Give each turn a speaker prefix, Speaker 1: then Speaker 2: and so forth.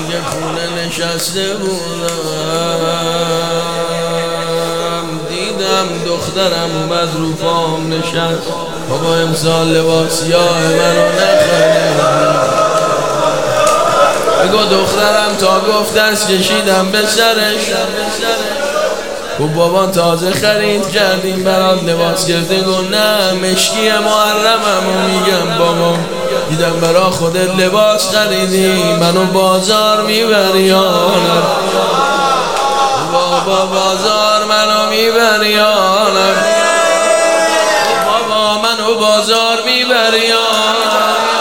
Speaker 1: دیگه خونه نشسته بودم، دیدم دخترم اومد رو پام نشست. بابا امسال لباس سیاه منو نخرید. بگو دخترم تا گفت دست کشیدم به سرش. گو بابا تازه خرید کردیم برات لباس گرفته. گو نه مشکی محرممو میگم بابا، دیدم برا خودت لباس خریدی، منو بازار میبری یا نه؟ بابا بازار منو میبری یا نه؟ بابا منو بازار میبری یا نه؟